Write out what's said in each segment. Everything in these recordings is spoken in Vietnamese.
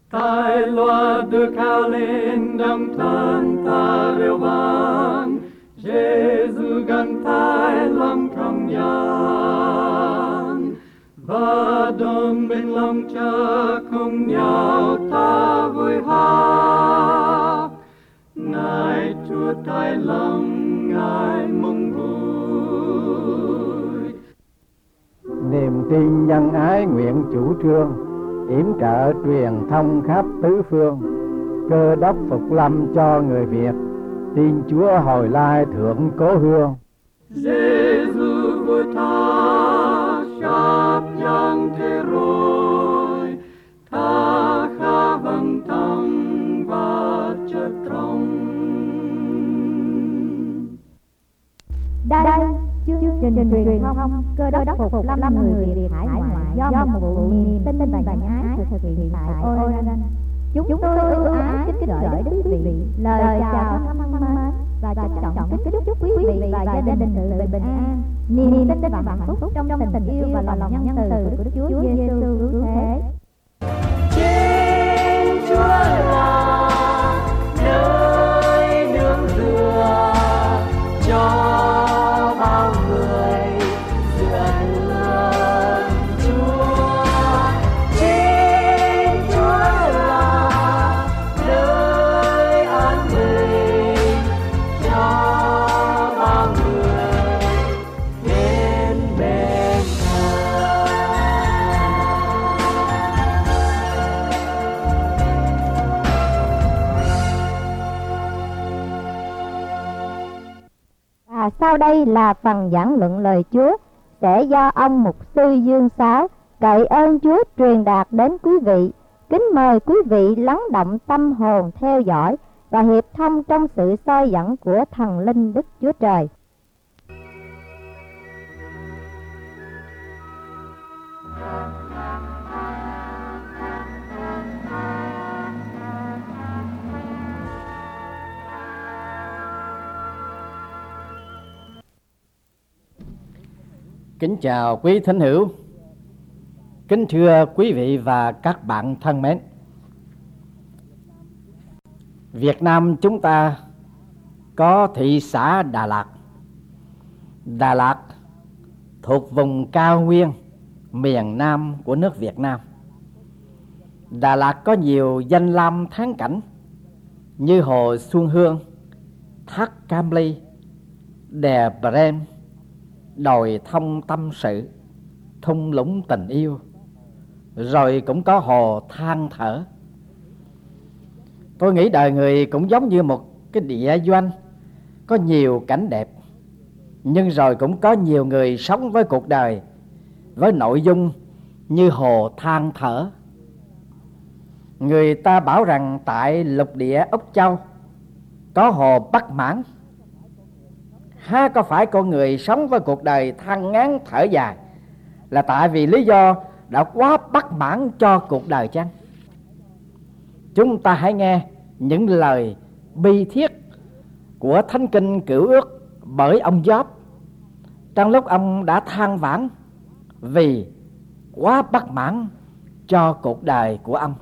Tài loa được cao lên đồng thân ta reo vang, Giêsu gần tai lòng trong gian, và đồng bên lòng cha cùng nhau ta vui hát. Ngài Chúa tai lòng, Ngài mong vui. Niềm tin nhân ái nguyện chủ trương, yểm trợ truyền thông khắp tứ phương. Cơ đốc phục lâm cho người Việt, tin Chúa hồi lai thượng cố hương. Giêsu vui tha sắp yang thế rồi, tha khá vâng tâm và chất trong. Đây chương trình truyền thông Cơ đốc phục lâm người Việt hải ngoại do một vụ niềm tin và nhân ái thực hiện tại Oregon. Chúng tôi ưu ái kính gửi đến quý vị lời chào thân mến và trân trọng kính chúc quý vị và gia đình sự bình an, niềm tin và hạnh phúc trong tình yêu và lòng nhân từ của Đức Chúa Giêsu cứu thế. Chính Chúa là nơi nương tựa cho bao người dựa nương Chúa. Chính Chúa là nơi an bình cho bao người đến bên Sau đây là phần giảng luận lời Chúa sẽ do ông mục sư Dương Sáu cậy ơn Chúa truyền đạt đến quý vị. Kính mời quý vị lắng động tâm hồn theo dõi và hiệp thông trong sự soi dẫn của thần linh Đức Chúa Trời. Kính chào quý thính hữu, kính thưa quý vị và các bạn thân mến. Việt Nam chúng ta có thị xã Đà Lạt. Đà Lạt thuộc vùng cao nguyên miền Nam của nước Việt Nam. Đà Lạt có nhiều danh lam thắng cảnh như hồ Xuân Hương, thác Cam Ly, đèo Brem, đồi thông tâm sự, thung lũng tình yêu, rồi cũng có hồ Than Thở. Tôi nghĩ đời người cũng giống như một cái địa doanh, có nhiều cảnh đẹp, nhưng rồi cũng có nhiều người sống với cuộc đời với nội dung như hồ Than Thở. Người ta bảo rằng tại lục địa Úc Châu có hồ Bắc Mãn. Ha, có phải con người sống với cuộc đời than ngán thở dài là tại vì lý do đã quá bất mãn cho cuộc đời chăng? Chúng ta hãy nghe những lời bi thiết của Thánh Kinh Cựu Ước bởi ông Gióp trong lúc ông đã than vãn vì quá bất mãn cho cuộc đời của ông.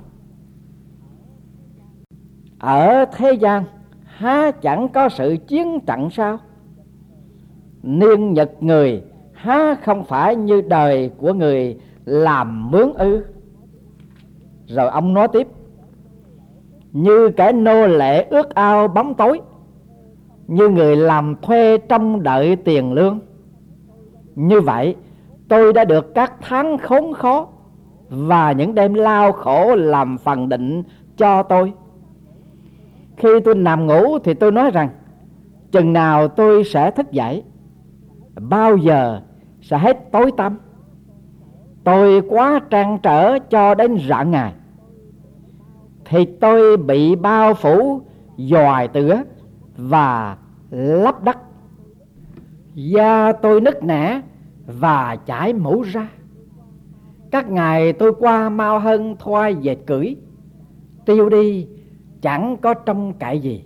Ở thế gian há chẳng có sự chiến trận sao? Niên nhật người há không phải như đời của người làm mướn ư? Rồi ông nói tiếp: như kẻ nô lệ ước ao bóng tối, như người làm thuê trông đợi tiền lương. Như vậy tôi đã được các tháng khốn khó và những đêm lao khổ làm phần định cho tôi. Khi tôi nằm ngủ thì tôi nói rằng chừng nào tôi sẽ thức dậy, bao giờ sẽ hết tối tăm. Tôi quá trăn trở cho đến rạng ngày, thì tôi bị bao phủ dòi tửa và lấp đất. Da tôi nứt nẻ và chảy mũ ra. Các ngày tôi qua mau hơn thoai dệt cưỡi, tiêu đi chẳng có trông cậy gì.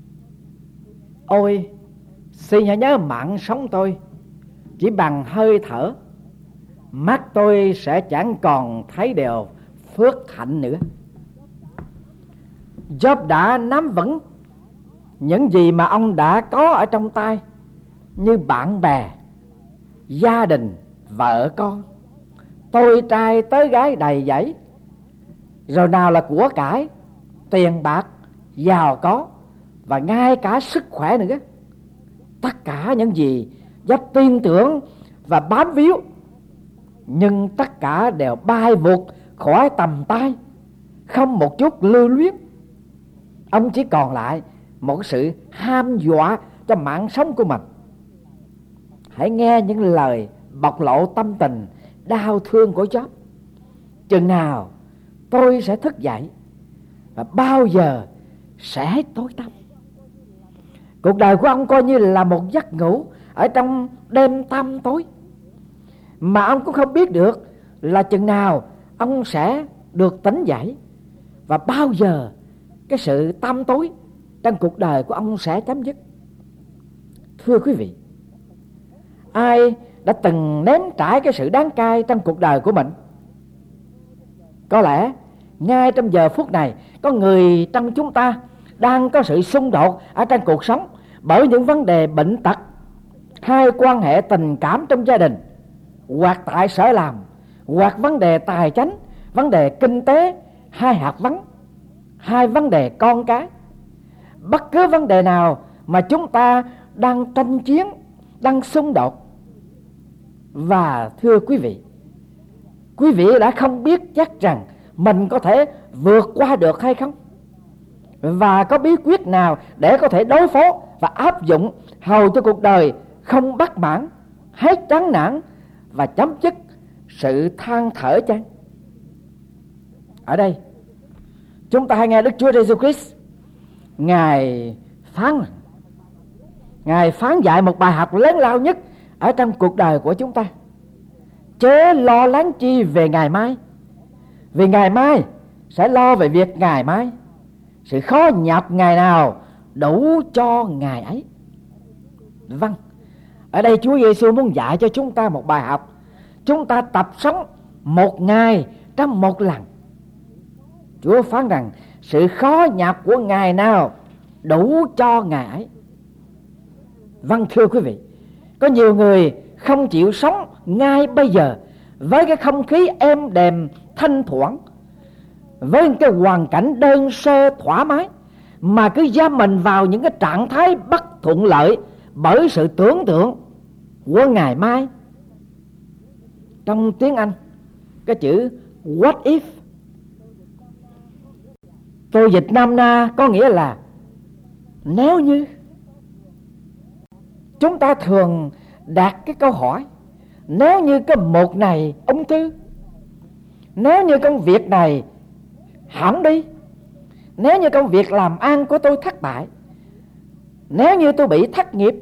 Ôi, xin hãy nhớ mạng sống tôi chỉ bằng hơi thở, mắt tôi sẽ chẳng còn thấy điều phước hạnh nữa. Job đã nắm vững những gì mà ông đã có ở trong tay, như bạn bè, gia đình, vợ con, tôi trai tới gái đầy dẫy, rồi nào là của cải, tiền bạc, giàu có, và ngay cả sức khỏe nữa. Tất cả những gì Job tin tưởng và bám víu, nhưng tất cả đều bay vụt khỏi tầm tay, không một chút lưu luyến. Ông chỉ còn lại một sự ham dọa cho mạng sống của mình. Hãy nghe những lời bộc lộ tâm tình đau thương của Job. Chừng nào tôi sẽ thức dậy, và bao giờ sẽ tối tăm? Cuộc đời của ông coi như là một giấc ngủ ở trong đêm tăm tối, mà ông cũng không biết được là chừng nào ông sẽ được tỉnh dậy, và bao giờ cái sự tăm tối trong cuộc đời của ông sẽ chấm dứt. Thưa quý vị, ai đã từng nếm trải cái sự đáng cay trong cuộc đời của mình? Có lẽ ngay trong giờ phút này có người trong chúng ta đang có sự xung đột ở trong cuộc sống bởi những vấn đề bệnh tật, hay quan hệ tình cảm trong gia đình, hoặc tại sở làm, hoặc vấn đề tài chính, vấn đề kinh tế, hay hạt vấn, hay vấn đề con cái. Bất cứ vấn đề nào mà chúng ta đang tranh chiến, đang xung đột. Và thưa quý vị đã không biết chắc rằng mình có thể vượt qua được hay không? Và có bí quyết nào để có thể đối phó và áp dụng hầu cho cuộc đời không bất mãn, hết chán nản và chấm dứt sự than thở chăng? Ở đây chúng ta hãy nghe Đức Chúa Giêsu Christ Ngài phán dạy một bài học lớn lao nhất ở trong cuộc đời của chúng ta. Chớ lo lắng chi về ngày mai, vì ngày mai sẽ lo về việc ngày mai. Sự khó nhọc ngày nào đủ cho ngày ấy. Vâng, ở đây Chúa Giêsu muốn dạy cho chúng ta một bài học. Chúng ta tập sống một ngày trong một lần. Chúa phán rằng sự khó nhọc của ngày nào đủ cho ngày ấy. Vâng, thưa quý vị, có nhiều người không chịu sống ngay bây giờ với cái không khí êm đềm thanh thoảng, với cái hoàn cảnh đơn sơ thoải mái, mà cứ giam mình vào những cái trạng thái bất thuận lợi bởi sự tưởng tượng của ngày mai. Trong tiếng Anh, cái chữ what if, tôi dịch nôm na có nghĩa là nếu như. Chúng ta thường đặt cái câu hỏi: nếu như cái một này ung thư, nếu như công việc này hỏng đi, nếu như công việc làm ăn của tôi thất bại, nếu như tôi bị thất nghiệp.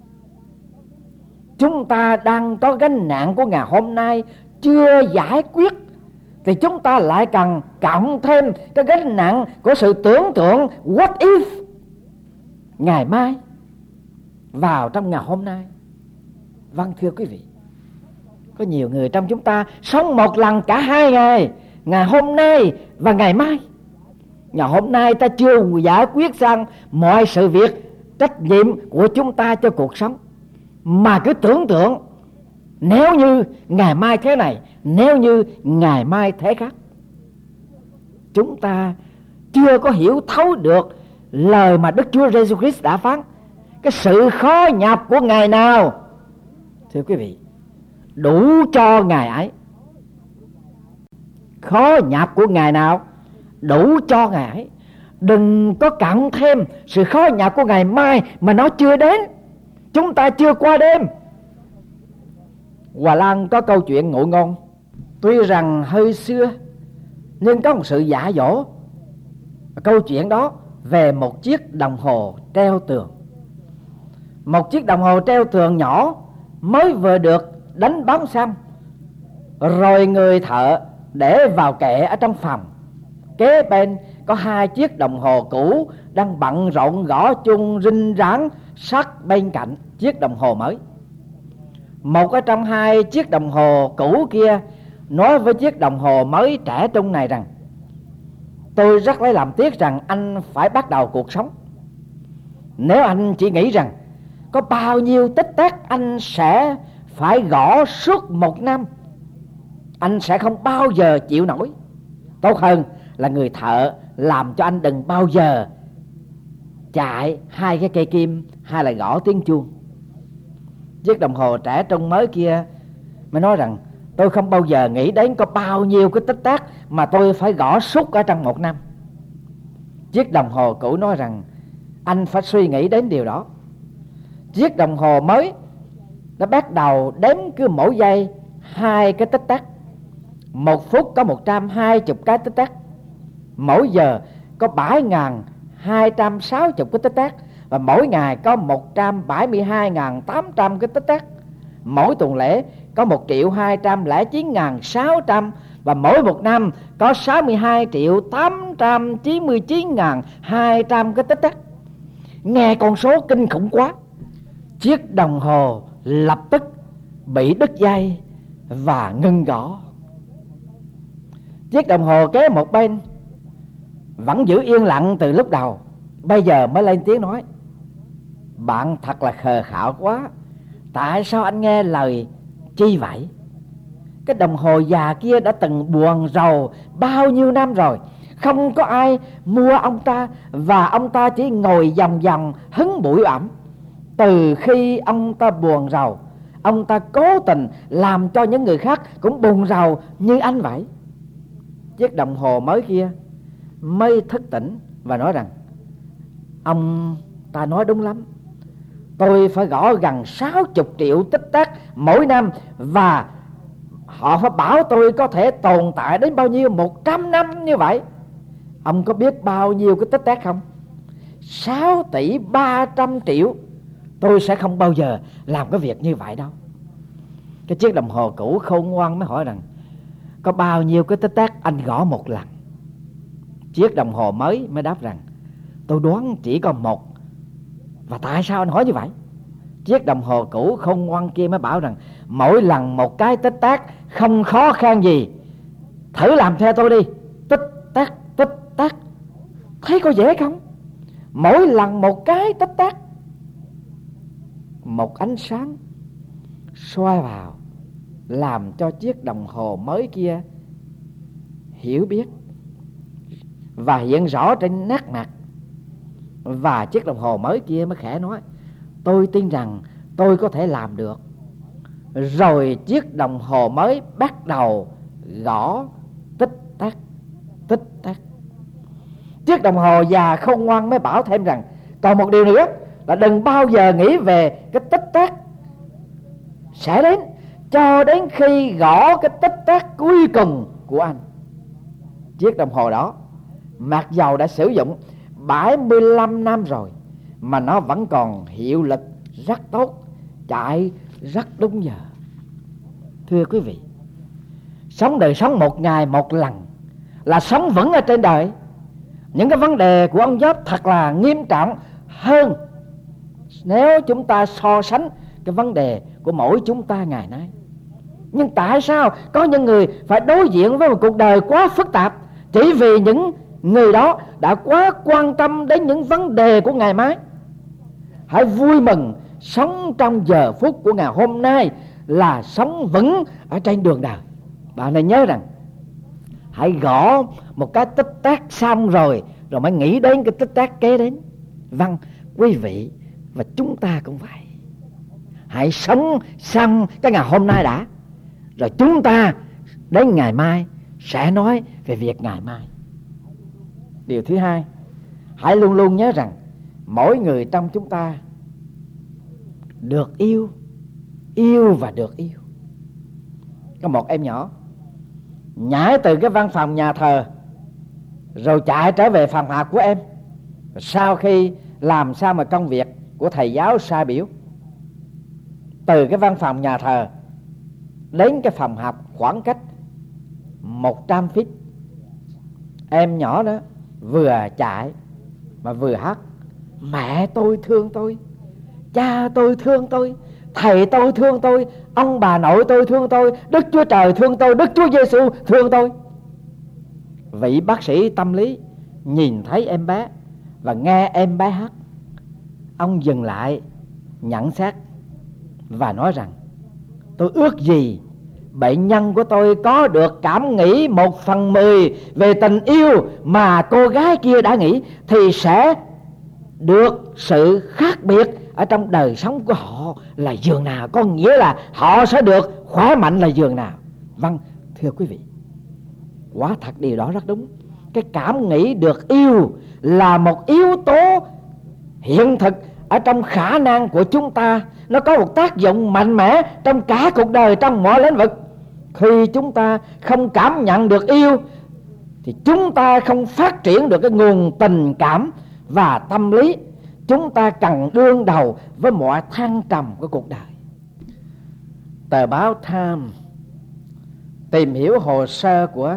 Chúng ta đang có gánh nặng của ngày hôm nay chưa giải quyết, thì chúng ta lại cần cộng thêm cái gánh nặng của sự tưởng tượng what if ngày mai vào trong ngày hôm nay. Vâng, thưa quý vị, có nhiều người trong chúng ta sống một lần cả hai ngày, ngày hôm nay và ngày mai. Ngày hôm nay ta chưa giải quyết xong mọi sự việc, trách nhiệm của chúng ta cho cuộc sống, mà cứ tưởng tượng nếu như ngày mai thế này, nếu như ngày mai thế khác. Chúng ta chưa có hiểu thấu được lời mà Đức Chúa Giêsu Christ đã phán: cái sự khó nhọc của ngày nào, thưa quý vị, đủ cho ngày ấy. Khó nhọc của ngày nào đủ cho ngày ấy. Đừng có cộng thêm sự khó nhọc của ngày mai mà nó chưa đến. Chúng ta chưa qua đêm. Hòa Lan có câu chuyện ngụ ngôn, tuy rằng hơi xưa nhưng có một sự giả dỗ. Câu chuyện đó về một chiếc đồng hồ treo tường. Một chiếc đồng hồ treo tường nhỏ mới vừa được đánh bóng xong, rồi người thợ để vào kệ ở trong phòng. Kế bên có hai chiếc đồng hồ cũ đang bận rộn gõ chung rinh ráng sát bên cạnh chiếc đồng hồ mới. Một ở trong hai chiếc đồng hồ cũ kia nói với chiếc đồng hồ mới trẻ trung này rằng: Tôi rất lấy làm tiếc rằng anh phải bắt đầu cuộc sống. Nếu anh chỉ nghĩ rằng có bao nhiêu tích tắc anh sẽ phải gõ suốt một năm, anh sẽ không bao giờ chịu nổi. Tốt hơn là người thợ làm cho anh đừng bao giờ chạy 2 cái cây kim hay là gõ tiếng chuông. Chiếc đồng hồ trẻ trung mới kia mới nói rằng tôi không bao giờ nghĩ đến có bao nhiêu cái tích tắc mà tôi phải gõ suốt ở trong một năm. Chiếc đồng hồ cũ nói rằng anh phải suy nghĩ đến điều đó. Chiếc đồng hồ mới nó bắt đầu đếm cứ mỗi giây 2 cái tích tắc. 1 phút có 120 cái tích tắc. Mỗi giờ có 7.260 cái tích tắc. Và mỗi ngày có 172.800 cái tích tắc. Mỗi tuần lễ có 1.209.600. Và mỗi một năm có 62.899.200 cái tích tắc. Nghe con số kinh khủng quá. Chiếc đồng hồ lập tức bị đứt dây và ngưng gõ. Chiếc đồng hồ kế một bên vẫn giữ yên lặng từ lúc đầu, bây giờ mới lên tiếng nói: bạn thật là khờ khạo quá. Tại sao anh nghe lời chi vậy? Cái đồng hồ già kia đã từng buồn rầu bao nhiêu năm rồi, không có ai mua ông ta, và ông ta chỉ ngồi vòng vòng hứng bụi ẩm. Từ khi ông ta buồn rầu, ông ta cố tình làm cho những người khác cũng buồn rầu như anh vậy. Chiếc đồng hồ mới kia mới thức tỉnh và nói rằng: ông ta nói đúng lắm. Tôi phải gõ gần 60 triệu tích tắc mỗi năm, và họ phải bảo tôi có thể tồn tại đến bao nhiêu 100 năm như vậy. Ông có biết bao nhiêu cái tích tắc không? 6.300.000.000. Tôi sẽ không bao giờ làm cái việc như vậy đâu. Cái chiếc đồng hồ cũ khôn ngoan mới hỏi rằng: có bao nhiêu cái tích tắc anh gõ một lần? Chiếc đồng hồ mới mới đáp rằng: tôi đoán chỉ có 1. Và tại sao anh hỏi như vậy? Chiếc đồng hồ cũ khôn ngoan kia mới bảo rằng: mỗi lần một cái tích tắc không khó khăn gì, thử làm theo tôi đi. Tích tắc, tích tắc, thấy có dễ không? Mỗi lần một cái tích tắc. Một ánh sáng soi vào, làm cho chiếc đồng hồ mới kia hiểu biết và hiện rõ trên nét mặt. Và chiếc đồng hồ mới kia mới khẽ nói: tôi tin rằng tôi có thể làm được. Rồi chiếc đồng hồ mới bắt đầu gõ tích tắc, tích tắc. Chiếc đồng hồ già không ngoan mới bảo thêm rằng: còn một điều nữa là đừng bao giờ nghĩ về cái tích tắc sẽ đến, cho đến khi gõ cái tích tắc cuối cùng của anh. Chiếc đồng hồ đó mặc dầu đã sử dụng 75 năm rồi mà nó vẫn còn hiệu lực rất tốt, chạy rất đúng giờ. Thưa quý vị, sống đời sống một ngày một lần là sống vững ở trên đời. Những cái vấn đề của ông Gióp thật là nghiêm trọng hơn nếu chúng ta so sánh cái vấn đề của mỗi chúng ta ngày nay. Nhưng tại sao có những người phải đối diện với một cuộc đời quá phức tạp chỉ vì những người đó đã quá quan tâm đến những vấn đề của ngày mai? Hãy vui mừng sống trong giờ phút của ngày hôm nay là sống vững ở trên đường đời. Bạn nên nhớ rằng hãy gõ một cái tích tắc xong rồi mới nghĩ đến cái tích tắc kế đến. Vâng, quý vị và chúng ta cũng vậy. Hãy sống xong cái ngày hôm nay đã, rồi chúng ta đến ngày mai sẽ nói về việc ngày mai. Điều thứ hai, hãy luôn luôn nhớ rằng mỗi người trong chúng ta được yêu, yêu và được yêu. Có một em nhỏ nhảy từ cái văn phòng nhà thờ rồi chạy trở về phòng học của em. Sau khi làm sao mà công việc của thầy giáo sai biểu, từ cái văn phòng nhà thờ đến cái phòng học khoảng cách 100 feet. Em nhỏ đó vừa chạy mà vừa hát: mẹ tôi thương tôi, cha tôi thương tôi, thầy tôi thương tôi, ông bà nội tôi thương tôi, Đức Chúa Trời thương tôi, Đức Chúa Giêsu thương tôi. Vị bác sĩ tâm lý nhìn thấy em bé và nghe em bé hát, ông dừng lại nhận xét và nói rằng: tôi ước gì bệnh nhân của tôi có được cảm nghĩ 1/10 về tình yêu mà cô gái kia đã nghĩ, thì sẽ được sự khác biệt ở trong đời sống của họ là giường nào, có nghĩa là họ sẽ được khỏe mạnh là giường nào. Vâng, thưa quý vị, quả thật điều đó rất đúng. Cái cảm nghĩ được yêu là một yếu tố hiện thực ở trong khả năng của chúng ta. Nó có một tác dụng mạnh mẽ trong cả cuộc đời, trong mọi lĩnh vực. Khi chúng ta không cảm nhận được yêu thì chúng ta không phát triển được cái nguồn tình cảm và tâm lý. Chúng ta cần đương đầu với mọi thăng trầm của cuộc đời. Tờ báo Time tìm hiểu hồ sơ của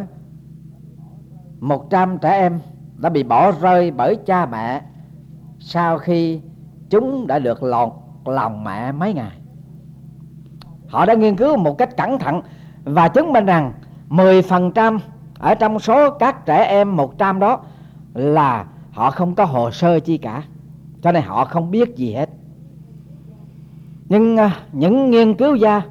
100 trẻ em đã bị bỏ rơi bởi cha mẹ sau khi chúng đã được lọt lòng mẹ mấy ngày. Họ đã nghiên cứu một cách cẩn thận và chứng minh rằng 10% ở trong số các trẻ em 100 đó là họ không có hồ sơ chi cả, cho nên họ không biết gì hết. Nhưng những nghiên cứu gia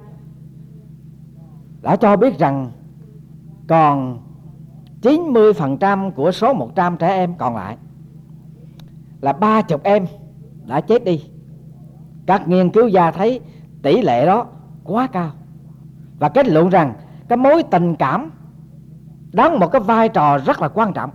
đã cho biết rằng còn 90% của số 100 trẻ em còn lại là 30 em đã chết đi. Các nghiên cứu gia thấy tỷ lệ đó quá cao và kết luận rằng cái mối tình cảm đóng một cái vai trò rất là quan trọng.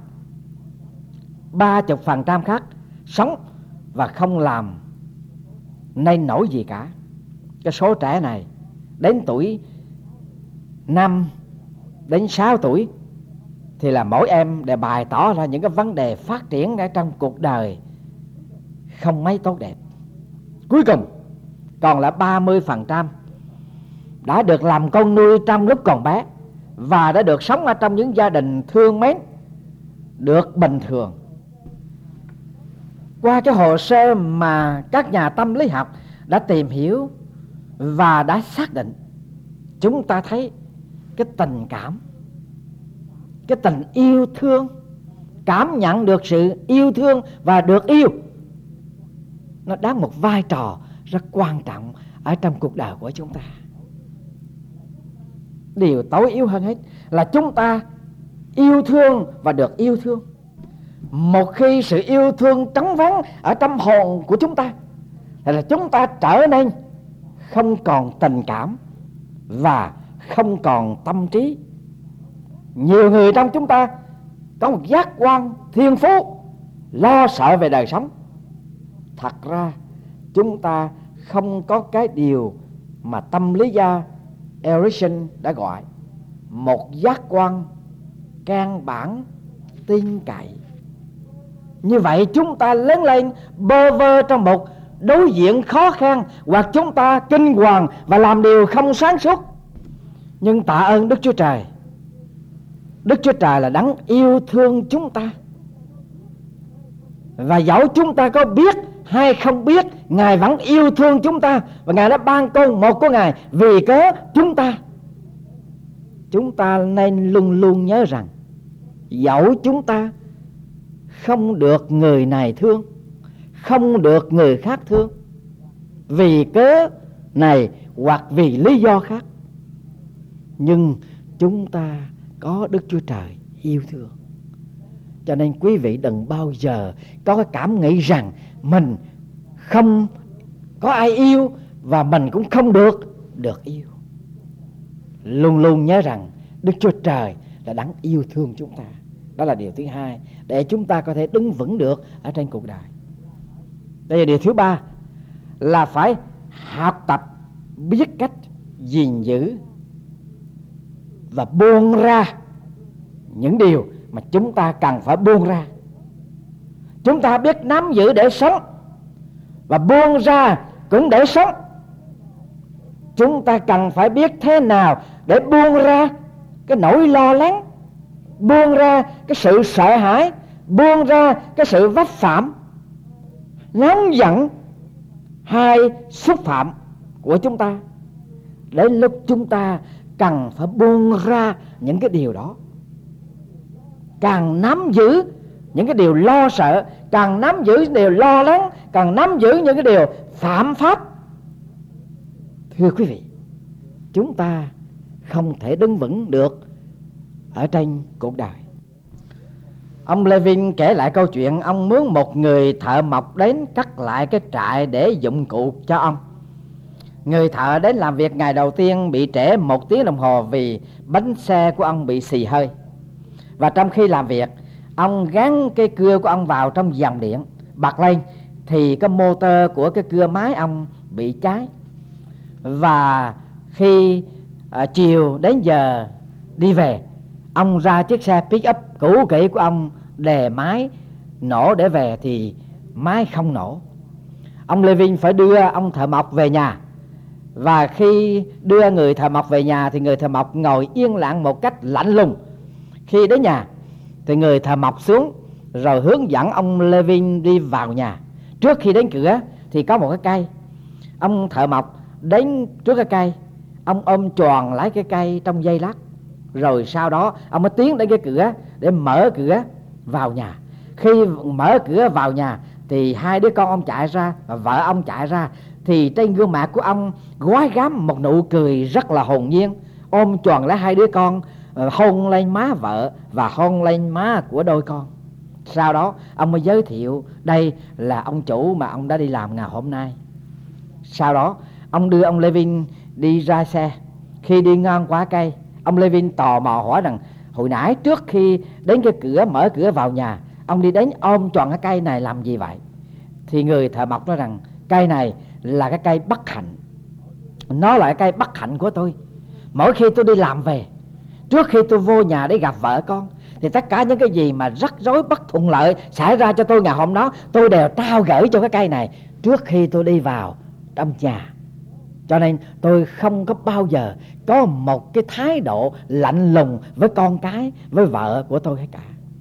30% khác sống và không làm nên nổi gì cả. Cái số trẻ này đến tuổi 5 đến 6 tuổi thì là mỗi em đều bày tỏ ra những cái vấn đề phát triển ở trong cuộc đời không mấy tốt đẹp. Cuối cùng còn là 30% đã được làm con nuôi trong lúc còn bé và đã được sống ở trong những gia đình thương mến, được bình thường. Qua cái hồ sơ mà các nhà tâm lý học đã tìm hiểu và đã xác định, chúng ta thấy cái tình cảm, cái tình yêu thương, cảm nhận được sự yêu thương và được yêu, nó đóng một vai trò rất quan trọng ở trong cuộc đời của chúng ta. Điều tối yếu hơn hết là chúng ta yêu thương và được yêu thương. Một khi sự yêu thương trống vắng ở trong hồn của chúng ta thì là chúng ta trở nên không còn tình cảm và không còn tâm trí. Nhiều người trong chúng ta có một giác quan thiên phú, lo sợ về đời sống. Thật ra chúng ta không có cái điều mà tâm lý gia Erickson đã gọi một giác quan căn bản tin cậy. Như vậy chúng ta lớn lên bơ vơ trong một đối diện khó khăn, hoặc chúng ta kinh hoàng và làm điều không sáng suốt. Nhưng tạ ơn Đức Chúa Trời, Đức Chúa Trời là đấng yêu thương chúng ta. Và dẫu chúng ta có biết hay không biết, Ngài vẫn yêu thương chúng ta. Và Ngài đã ban con một của Ngài vì cớ chúng ta. Chúng ta nên luôn luôn nhớ rằng dẫu chúng ta không được người này thương, không được người khác thương, vì cớ này hoặc vì lý do khác, nhưng chúng ta có Đức Chúa Trời yêu thương. Cho nên quý vị đừng bao giờ có cái cảm nghĩ rằng mình không có ai yêu và mình cũng không được yêu. Luôn luôn nhớ rằng Đức Chúa Trời là đấng yêu thương chúng ta. Đó là điều thứ hai để chúng ta có thể đứng vững được ở trên cuộc đời. Đây là điều thứ ba, là phải học tập biết cách gìn giữ và buông ra những điều mà chúng ta cần phải buông ra. Chúng ta biết nắm giữ để sống và buông ra cũng để sống. Chúng ta cần phải biết thế nào để buông ra cái nỗi lo lắng, buông ra cái sự sợ hãi, buông ra cái sự vấp phạm, nóng giận hay xúc phạm của chúng ta. Đến lúc chúng ta cần phải buông ra những cái điều đó, càng nắm giữ những cái điều lo sợ, càng nắm giữ những điều lo lắng, càng nắm giữ những cái điều phạm pháp. Thưa quý vị, chúng ta không thể đứng vững được ở trên cuộc đời. Ông Levin kể lại câu chuyện ông mướn một người thợ mộc đến cắt lại cái trại để dụng cụ cho ông. Người thợ đến làm việc ngày đầu tiên bị trễ 1 tiếng đồng hồ vì bánh xe của ông bị xì hơi. Và trong khi làm việc, ông gắn cái cưa của ông vào trong dòng điện, bật lên thì cái motor của cái cưa máy ông bị cháy. Và khi chiều đến giờ đi về, ông ra chiếc xe pick up cũ kỹ của ông đề máy nổ để về thì máy không nổ. Ông Levin phải đưa ông thợ mộc về nhà. Và khi đưa người thợ mộc về nhà thì người thợ mộc ngồi yên lặng một cách lạnh lùng. Khi đến nhà thì người thợ mộc xuống rồi hướng dẫn ông Levin đi vào nhà. Trước khi đến cửa thì có một cái cây. Ông thợ mộc đến trước cái cây, ông ôm tròn lấy cái cây trong giây lát. Rồi sau đó ông mới tiến đến cái cửa để mở cửa vào nhà. Khi mở cửa vào nhà thì 2 đứa con ông chạy ra và vợ ông chạy ra. Thì trên gương mặt của ông gói ghám một nụ cười rất là hồn nhiên, ôm tròn lấy 2 đứa con, hôn lên má vợ và hôn lên má của đôi con. Sau đó ông mới giới thiệu đây là ông chủ mà ông đã đi làm ngày hôm nay. Sau đó ông đưa ông Levin đi ra xe. Khi đi ngang qua cây, ông Levin tò mò hỏi rằng hồi nãy trước khi đến cái cửa mở cửa vào nhà, ông đi đến ôm tròn cái cây này làm gì vậy? Thì người thợ mộc nói rằng cây này là cái cây bất hạnh. Nó là cái cây bất hạnh của tôi. Mỗi khi tôi đi làm về, trước khi tôi vô nhà để gặp vợ con, thì tất cả những cái gì mà rắc rối bất thuận lợi xảy ra cho tôi ngày hôm đó, tôi đều trao gửi cho cái cây này trước khi tôi đi vào trong nhà. Cho nên tôi không có bao giờ có một cái thái độ lạnh lùng với con cái, với vợ của tôi hết cả.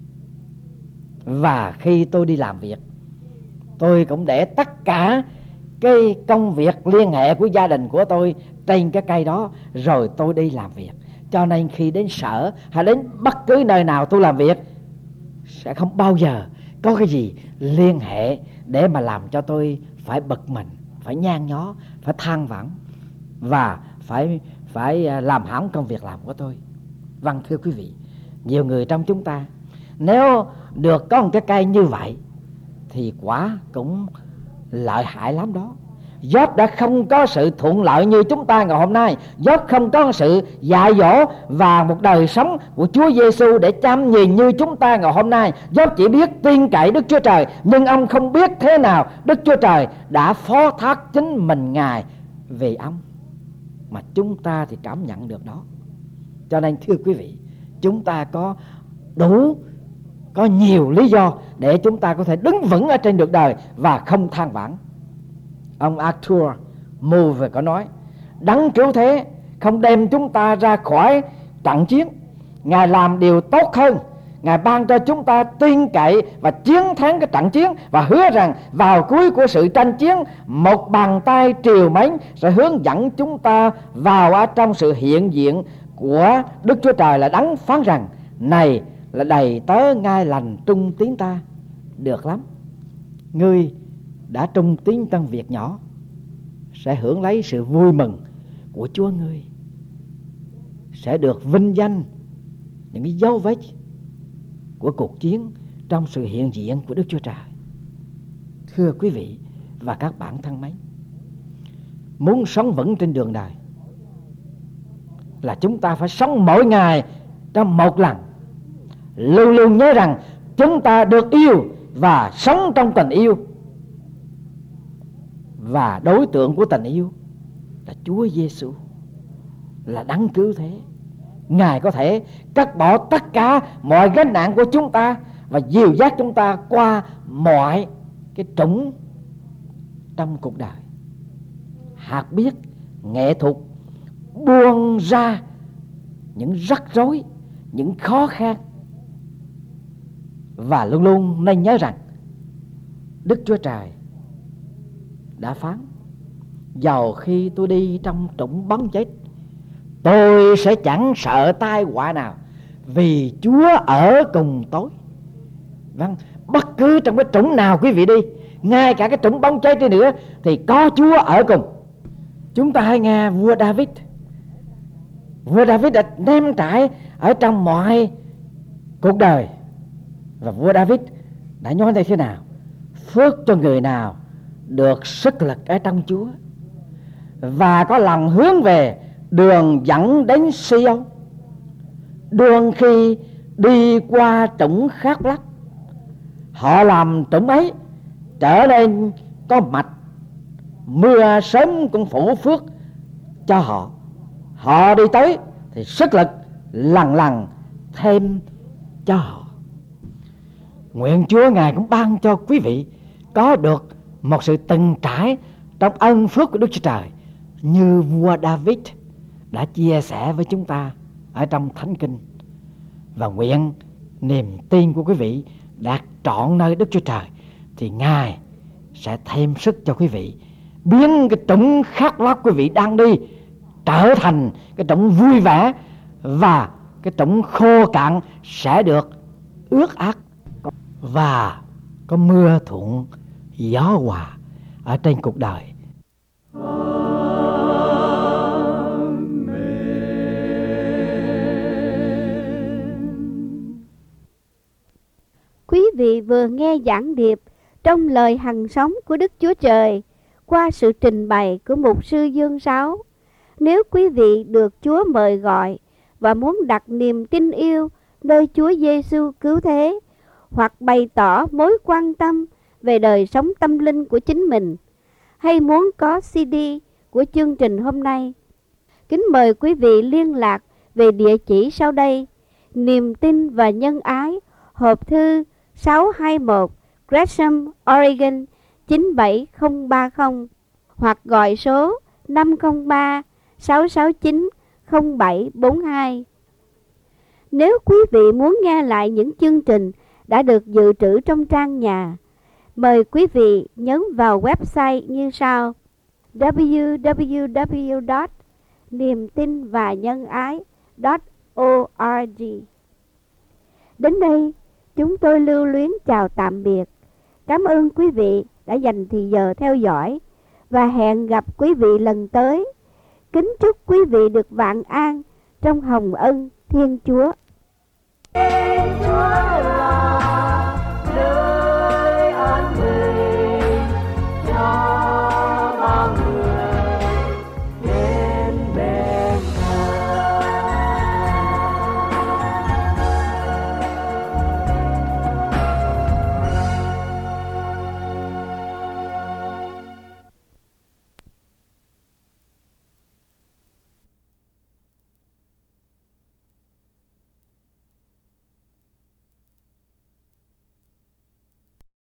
Và khi tôi đi làm việc, tôi cũng để tất cả cái công việc liên hệ của gia đình của tôi trên cái cây đó, rồi tôi đi làm việc. Cho nên khi đến sở hay đến bất cứ nơi nào tôi làm việc, sẽ không bao giờ có cái gì liên hệ để mà làm cho tôi phải bực mình, phải nhăn nhó, phải than vãn và phải làm hỏng công việc làm của tôi. Vâng, thưa quý vị, nhiều người trong chúng ta nếu được có một cái cây như vậy thì quả cũng lợi hại lắm đó. Job đã không có sự thuận lợi như chúng ta ngày hôm nay. Job không có sự dạy dỗ và một đời sống của Chúa Giêsu để chăm nhìn như chúng ta ngày hôm nay. Job chỉ biết tin cậy Đức Chúa Trời, nhưng ông không biết thế nào Đức Chúa Trời đã phó thác chính mình Ngài về ông, mà chúng ta thì cảm nhận được đó. Cho nên thưa quý vị, chúng ta có nhiều lý do để chúng ta có thể đứng vững ở trên cuộc đời và không than vãn. Ông Arthur Moore có nói, Đấng cứu thế không đem chúng ta ra khỏi trận chiến. Ngài làm điều tốt hơn. Ngài ban cho chúng ta tin cậy và chiến thắng cái trận chiến, và hứa rằng vào cuối của sự tranh chiến, một bàn tay triều mến sẽ hướng dẫn chúng ta vào ở trong sự hiện diện của Đức Chúa Trời, là Đấng phán rằng: này là đầy tớ ngai lành trung tín ta. Được lắm, ngươi đã trung tín trong việc nhỏ, sẽ hưởng lấy sự vui mừng của Chúa ngươi, sẽ được vinh danh những cái dấu vết của cuộc chiến trong sự hiện diện của Đức Chúa Trời. Thưa quý vị và các bạn thân mến, muốn sống vững trên đường đời là chúng ta phải sống mỗi ngày trong một lần, luôn luôn nhớ rằng chúng ta được yêu và sống trong tình yêu, và đối tượng của tình yêu là Chúa Giêsu, là Đấng cứu thế. Ngài có thể cắt bỏ tất cả mọi gánh nặng của chúng ta và dìu dắt chúng ta qua mọi cái trũng trong cuộc đời. Hạt biết nghệ thuật buông ra những rắc rối, những khó khăn, và luôn luôn nên nhớ rằng Đức Chúa Trời đã phán: dầu khi tôi đi trong trũng bóng chết, tôi sẽ chẳng sợ tai họa nào, vì Chúa ở cùng tôi. Vâng, bất cứ trong cái chủng nào quý vị đi, ngay cả cái chủng bóng cháy đi nữa, thì có Chúa ở cùng. Chúng ta hãy nghe vua David. Vua David đã ném trải ở trong mọi cuộc đời. Và vua David đã nói như thế nào? Phước cho người nào được sức lực ở trong Chúa, và có lòng hướng về đường dẫn đến Siôn. Đường khi đi qua trũng khát lắc, họ làm trũng ấy trở nên có mạch, mưa sớm cũng phủ phước cho họ. Họ đi tới thì sức lực lần lần thêm cho họ. Nguyện Chúa Ngài cũng ban cho quý vị có được một sự từng trải trong ân phước của Đức Chúa Trời, như vua David đã chia sẻ với chúng ta ở trong Thánh Kinh. Và nguyện niềm tin của quý vị đạt trọn nơi Đức Chúa Trời, thì Ngài sẽ thêm sức cho quý vị, biến cái trũng khát lóc quý vị đang đi trở thành cái trũng vui vẻ, và cái trũng khô cạn sẽ được ướt át, và có mưa thuận gió hòa ở trên cuộc đời. Quý vị vừa nghe giảng điệp trong lời hằng sống của Đức Chúa Trời qua sự trình bày của mục sư Dương Sáu. Nếu quý vị được Chúa mời gọi và muốn đặt niềm tin yêu nơi Chúa Giêsu cứu thế, hoặc bày tỏ mối quan tâm về đời sống tâm linh của chính mình, hay muốn có CD của chương trình hôm nay, kính mời quý vị liên lạc về địa chỉ sau đây: Niềm tin và Nhân Ái, hộp thư 621 Gresham, Oregon 97030, hoặc gọi số 503 669 0742. Nếu quý vị muốn nghe lại những chương trình đã được dự trữ trong trang nhà, mời quý vị nhấn vào website như sau: www.niemtinvanhângai.org. Đến đây, chúng tôi lưu luyến chào tạm biệt. Cảm ơn quý vị đã dành thời giờ theo dõi, và hẹn gặp quý vị lần tới. Kính chúc quý vị được vạn an trong hồng ân Thiên Chúa. Chúa